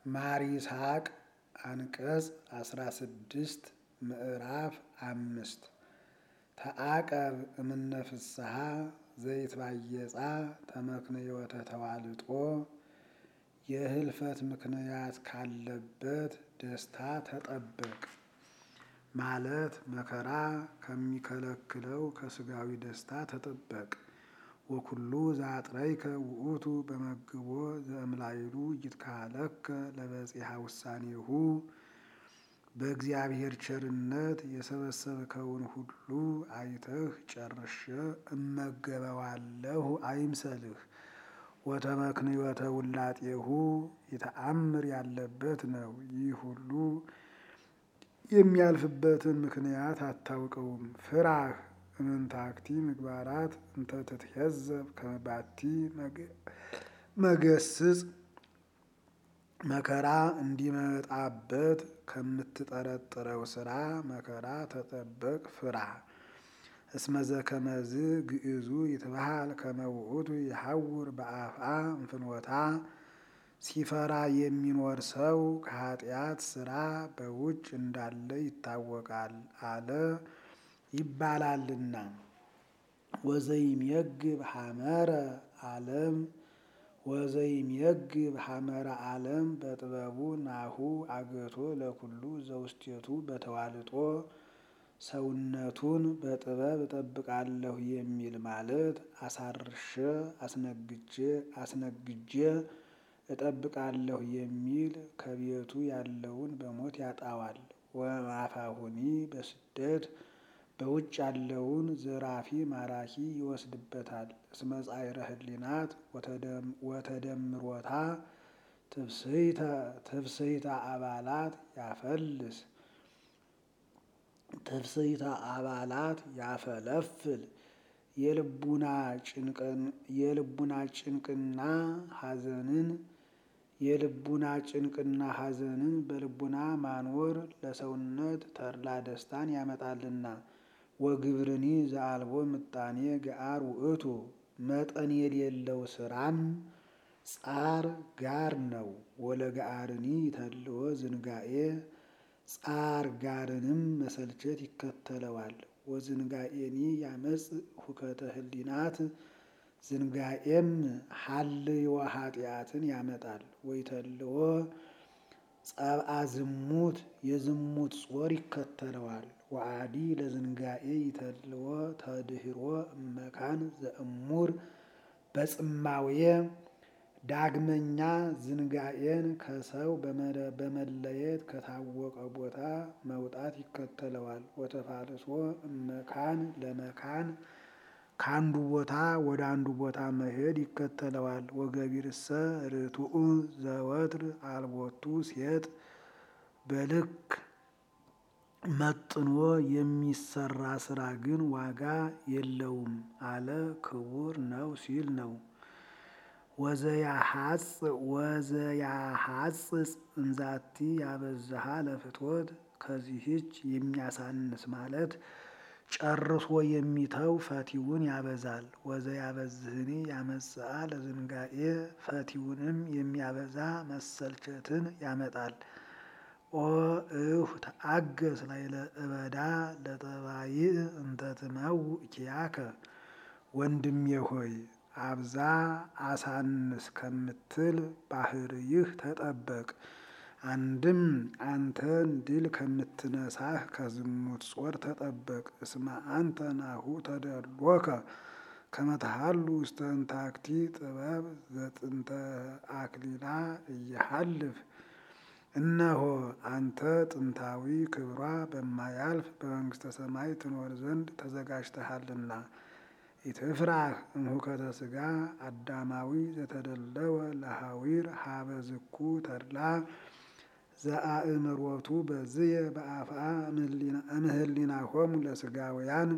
ማር ይስሐቅ አንቀጽ 16 ምዕራፍ 5 ተአቀብ እምነ ፍስሐ ዘይትባየጻ ተመክንዮተ ተዋልጦ የህልፈት ምክንያት ካለበት ደስታ ተጠበቅ ማለት መከራ ከሚከለክለው ከስጋዊ ደስታ ተጠበቅ። ወኩሉ ዘአጥረይከ ውእቱ በመግቦ ዘእምላይሉ ይትካለከ ለበጺሐ ውሳኔሁ በእግዚአብሔር ቸርነት የሰበሰብከውን ሁሉ አይተህ ጨርሼ እመገበዋለሁ አይምሰልህ። ወተመክንዮተ ውላጤሁ የተአምር ያለበት ነው። ይህ ሁሉ የሚያልፍበትን ምክንያት አታውቀውም። ፍራህ እምንታክቲ ምግባራት እንተ ትትሄዘብ ከመባቲ መገስጽ መከራ እንዲመጣበት ከምትጠረጥረው ስራ መከራ ተጠበቅ ፍራ። እስመ ዘከመዝ ግእዙ ይትበሃል ከመ ውእቱ ይሐውር በአፍአ እንፍኖታ ሲፈራ የሚኖር ሰው ከኃጢአት ስራ በውጭ እንዳለ ይታወቃል አለ ይባላልና። ወዘይሜግብ ሐመረ ዓለም ወዘይሜግብ ሐመረ ዓለም በጥበቡ ናሁ አገቶ ለኩሉ ዘውስቴቱ በተዋልጦ ሰውነቱን በጥበብ እጠብቃለሁ የሚል ማለት አሳርሼ አስነግጄ እጠብቃለሁ የሚል ከቤቱ ያለውን በሞት ያጣዋል። ወማፋሁኒ በስደት በውጭ ያለውን ዘራፊ ማራኪ ይወስድበታል። እስመ ጻዕረ ህሊናት ወተደምሮታ ትፍስሕተ አባላት ያፈልስ ትፍስሕተ አባላት ያፈለፍል የልቡና ጭንቅና ሐዘንን በልቡና ማኖር ለሰውነት ተድላ ደስታን ያመጣልና። ወግብርኒ ዘአልቦ ምጣኔ ገአር ውእቱ መጠን የሌለው ስራም ጻር ጋር ነው። ወለገአርኒ ተልዎ ዝንጋኤ ጻር ጋርንም መሰልቸት ይከተለዋል። ወዝንጋኤኒ ያመጽ ሁከተ ህሊናት ዝንጋኤም ሀልዮ ኃጢአትን ያመጣል። ወይተልዎ ጸብአ ዝሙት የዝሙት ጾር ይከተለዋል። ወአዲ ለዝንጋኤ ይተልዎ ተድህሮ እመካን ዘእሙር በጽማውየ ዳግመኛ ዝንጋኤን ከሰው በመለየት ከታወቀ ቦታ መውጣት ይከተለዋል። ወተፋልሶ እመካን ለመካን ከአንዱ ቦታ ወደ አንዱ ቦታ መሄድ ይከተለዋል። ወገቢርሰ ርቱዕ ዘወትር አልቦቱ ሴጥ በልክ መጥኖ የሚሰራ ስራ ግን ዋጋ የለውም አለ ክቡር ነው ሲል ነው። ወዘያሐጽጽ እንዛቲ ያበዛሃ ለፍትወት ከዚህች የሚያሳንስ ማለት ጨርሶ የሚተው ፈቲውን ያበዛል። ወዘያበዝህኒ ያመጽአ ለዝንጋኤ ፈቲውንም የሚያበዛ መሰልቸትን ያመጣል። ኦ እሁ ተአገስ ላዕለ እበዳ ለጠባይእ እንተ ትመውእ ኪያከ ወንድሜ ሆይ አብዛ አሳንስ ከምትል ባህርይህ ተጠበቅ። አንድም አንተን ድል ከምትነሳህ ከዝሙት ጾር ተጠበቅ። እስመ አንተ ናሁ ተደሎከ ከመ ተሃሉ ውስተ እንታክቲ ጥበብ ዘጥንተ አክሊላ እየሃልፍ እነሆ አንተ ጥንታዊ ክብሯ በማያልፍ በመንግስተ ሰማይ ትኖር ዘንድ ተዘጋጅተሃልና። ኢትፍራህ እምሁከተ ሥጋ አዳማዊ ዘተደለወ ለሃዊር ሀበ ዝኩ ተድላ ዘአእምሮቱ በዝየ በአፍአ እምህሊናሆሙ ለሥጋውያን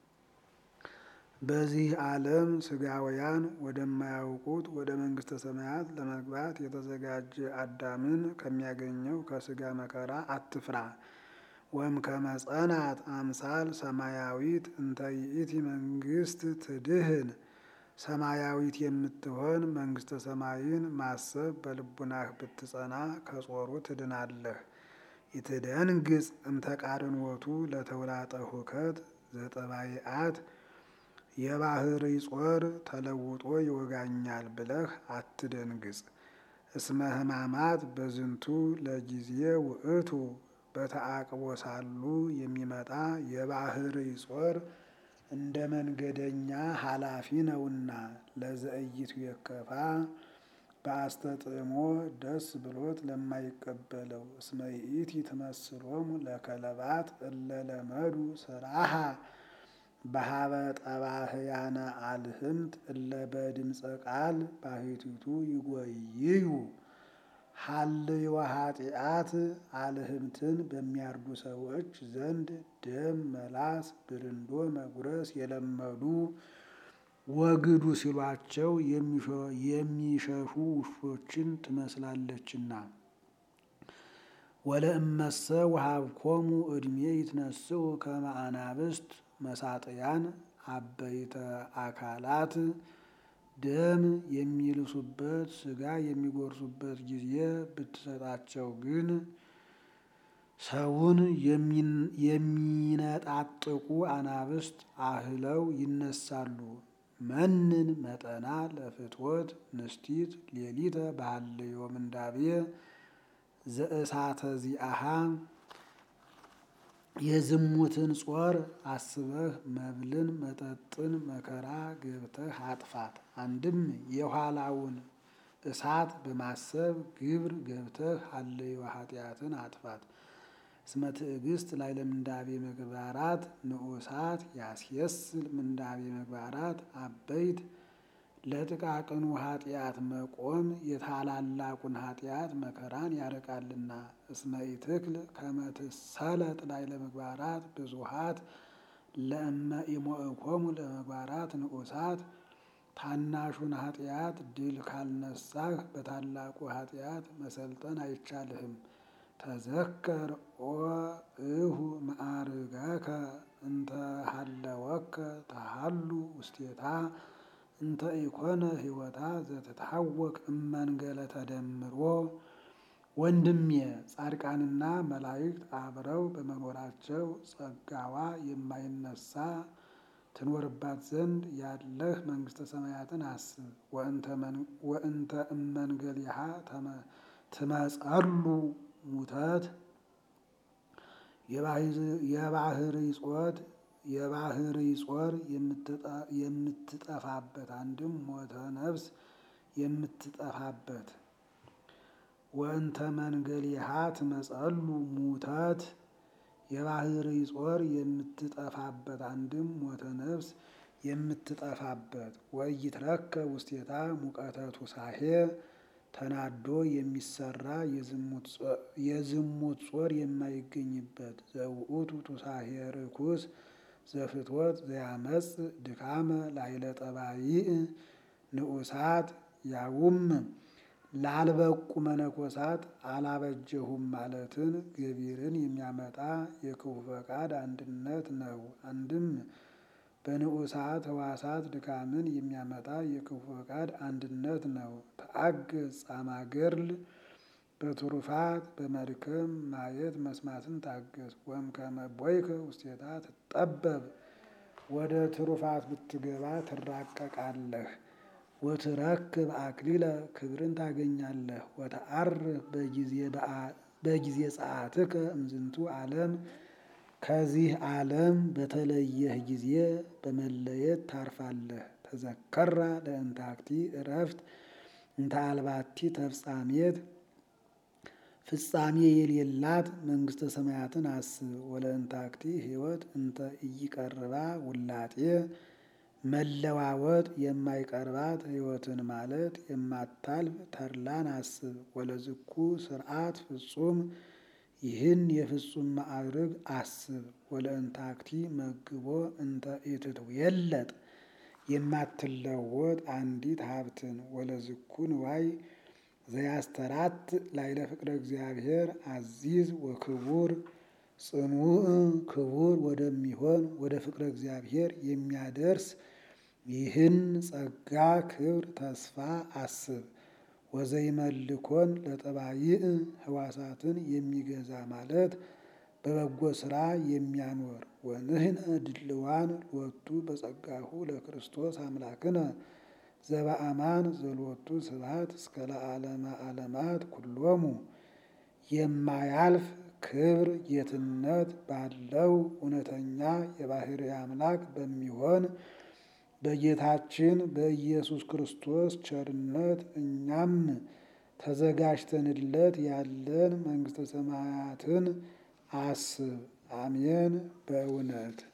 በዚህ ዓለም ሥጋውያን ወደማያውቁት ወደ መንግስተ ሰማያት ለመግባት የተዘጋጀ አዳምን ከሚያገኘው ከሥጋ መከራ አትፍራ። ወእምከመ ጸናት አምሳል ሰማያዊት እንተ ይእቲ መንግስት ትድህን ሰማያዊት የምትሆን መንግስተ ሰማይን ማሰብ በልቡናህ ብትጸና ከጾሩ ትድናለህ። ይትደንግጽ እምተቃርንወቱ ለተውላጠ ሁከት ዘጠባይአት የባህርይ ጾር ተለውጦ ይወጋኛል ብለህ አትደንግጽ። እስመ ሕማማት በዝንቱ ለጊዜ ውእቱ በተአቅቦ ሳሉ የሚመጣ የባህርይ ጾር እንደ መንገደኛ ኃላፊ ነውና ለዘእይቱ የከፋ በአስተጥሞ ደስ ብሎት ለማይቀበለው። እስመ ይእቲ ትመስሎሙ ለከለባት እለ ለመዱ ስራሃ በሀበ ጠባህያነ አልህምት እለ በድምፀ ቃል ባሕቲቱ ይጎይዩ ሀልዮ ኃጢአት አልህምትን በሚያርዱ ሰዎች ዘንድ ደም መላስ ብርንዶ መጉረስ የለመዱ ወግዱ ሲሏቸው የሚሸሹ ውሾችን ትመስላለችና። ወለእመሰ ወሀብኮሙ ዕድሜ ይትነስኡ ከመ አናብስት መሳጥያን አበይተ አካላት ደም የሚልሱበት ሥጋ የሚጎርሱበት ጊዜ ብትሰጣቸው ግን ሰውን የሚነጣጥቁ አናብስት አህለው ይነሳሉ። መንን መጠና ለፍትወት ንስቲት ሌሊተ ባህልዮ ምንዳቤ ዘእሳተ ዚአሃ የዝሙትን ጾር አስበህ መብልን መጠጥን መከራ ገብተህ አጥፋት። አንድም የኋላውን እሳት በማሰብ ግብር ገብተህ ሀልዮ ኃጢአትን አጥፋት። እስመ ትዕግስት ላዕለ ምንዳቤ ምግባራት ንዑሳት ያስየስል ምንዳቤ ምግባራት አበይት ለጥቃቅኑ ኃጢአት መቆም የታላላቁን ኃጢአት መከራን ያርቃልና። እስመ ኢትክል ከመ ትሰለጥ ላዕለ ምግባራት ብዙኃት ለእመ ኢሞእኮሙ ለምግባራት ንዑሳት ታናሹን ኃጢአት ድል ካልነሳህ በታላቁ ኃጢአት መሰልጠን አይቻልህም። ተዘከር ኦ እሁ መዓርገከ እንተ ሀለወከ ተሃሉ ውስቴታ እንተ ኢኮነ ሕይወታ ዘትታወክ እመንገለ ተደምሮ። ወንድሜ ጻድቃንና መላእክት አብረው በመኖራቸው ጸጋዋ የማይነሳ ትኖርባት ዘንድ ያለህ መንግስተ ሰማያትን አስብ። ወእንተ እመንገሊሃ ትመጸሉ ሙተት የባህርይ ጾር የምትጠፋበት አንድም ሞተ ነፍስ የምትጠፋበት። ወእንተ መንገሊሃ ትመጸሉ ሙተት የባህርይ ጾር የምትጠፋበት አንድም ሞተ ነፍስ የምትጠፋበት። ወኢይትረከብ ውስቴታ ሙቀተ ቱሳሄ ተናዶ የሚሰራ የዝሙት ጾር የማይገኝበት። ዘውእቱ ቱሳሄ ርኩስ ዘፍትወት ዘያመጽ ድካመ ላዕለ ጠባይእ ንዑሳት ያውም ላልበቁ መነኮሳት አላበጀሁም ማለትን ገቢርን የሚያመጣ የክፉ ፈቃድ አንድነት ነው። አንድም በንዑሳት ሕዋሳት ድካምን የሚያመጣ የክፉ ፈቃድ አንድነት ነው። ተአገዝ ጻማ ገድል በትሩፋት በመድከም ማየት መስማትን ታገዝ። ወእምከመ ቦይከ ውስቴታ ትጠበብ ወደ ትሩፋት ብትገባ ትራቀቃለህ። ወትረክብ አክሊለ ክብርን ታገኛለህ። ወተዐርፍ በጊዜ ጸአትከ እምዝንቱ ዓለም ከዚህ ዓለም በተለየህ ጊዜ በመለየት ታርፋለህ። ተዘከራ ለእንታክቲ ዕረፍት እንተ አልባቲ ተፍጻሜት ፍጻሜ የሌላት መንግስተ ሰማያትን አስብ። ወለእንታክቲ ሕይወት እንተ ኢይቀርባ ውላጤ መለዋወጥ የማይቀርባት ሕይወትን ማለት የማታልፍ ተድላን አስብ። ወለዝኩ ስርዓት ፍጹም ይህን የፍጹም ማዕርግ አስብ። ወለእንታክቲ መግቦ እንተ ኢትትዌለጥ የማትለወጥ አንዲት ሀብትን። ወለዝኩ ንዋይ ዘያስተራት ላዕለ ፍቅረ እግዚአብሔር አዚዝ ወክቡር ጽኑዕ ክቡር ወደሚሆን ወደ ፍቅረ እግዚአብሔር የሚያደርስ ይህን ጸጋ ክብር ተስፋ አስብ። ወዘይመልኮን ለጠባይእ ሕዋሳትን የሚገዛ ማለት በበጎ ሥራ የሚያኖር ወንህነ ድልዋን ሎቱ በጸጋሁ ለክርስቶስ አምላክነ ዘበአማን ዘሎቱ ስብሐት እስከ ለዓለመ ዓለማት ኩሎሙ። የማያልፍ ክብር ጌትነት ባለው እውነተኛ የባሕርይ አምላክ በሚሆን በጌታችን በኢየሱስ ክርስቶስ ቸርነት እኛም ተዘጋጅተንለት ያለን መንግሥተ ሰማያትን አስብ። አሜን። በእውነት